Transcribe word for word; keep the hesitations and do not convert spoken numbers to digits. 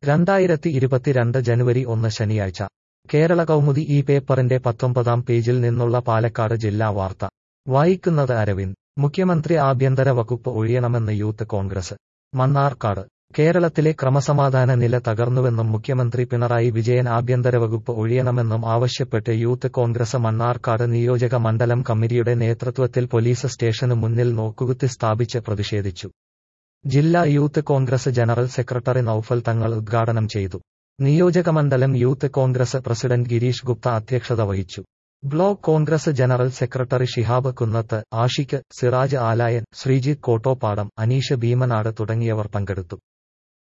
രണ്ടായിരത്തി ഇരുപത്തിരണ്ട് ജനുവരി ഒന്ന് ശനിയാഴ്ച കേരള കൗമുദി ഈ പേപ്പറിന്റെ പത്തൊമ്പതാം പേജിൽ നിന്നുള്ള പാലക്കാട് ജില്ലാ വാർത്ത വായിക്കുന്നത് അരവിന്ദ്. മുഖ്യമന്ത്രി ആഭ്യന്തര വകുപ്പ് ഒഴിയണമെന്ന് യൂത്ത് കോൺഗ്രസ് മണ്ണാർക്കാട്. കേരളത്തിലെ ക്രമസമാധാന നില തകർന്നുവെന്നും മുഖ്യമന്ത്രി പിണറായി വിജയൻ ആഭ്യന്തര വകുപ്പ് ഒഴിയണമെന്നും ആവശ്യപ്പെട്ട് യൂത്ത് കോൺഗ്രസ് മണ്ണാർക്കാട് നിയോജക മണ്ഡലം കമ്മിറ്റിയുടെ നേതൃത്വത്തിൽ പോലീസ് സ്റ്റേഷനു മുന്നിൽ നോക്കുകുത്തി സ്ഥാപിച്ച് പ്രതിഷേധിച്ചു. ജില്ലാ youth congress general secretary Noufal Thangal ഉദ്ഘാടനം ചെയ്തു. നിയോജകമണ്ഡലം youth congress president Girish Gupta അധ്യക്ഷത വഹിച്ചു. Block congress general secretary Shihab Kunnath, Ashiq, Siraj Alayan, Sreejith Kottopadam, Aneesh Bheemanad തുടങ്ങിയവർ പങ്കെടുത്തു.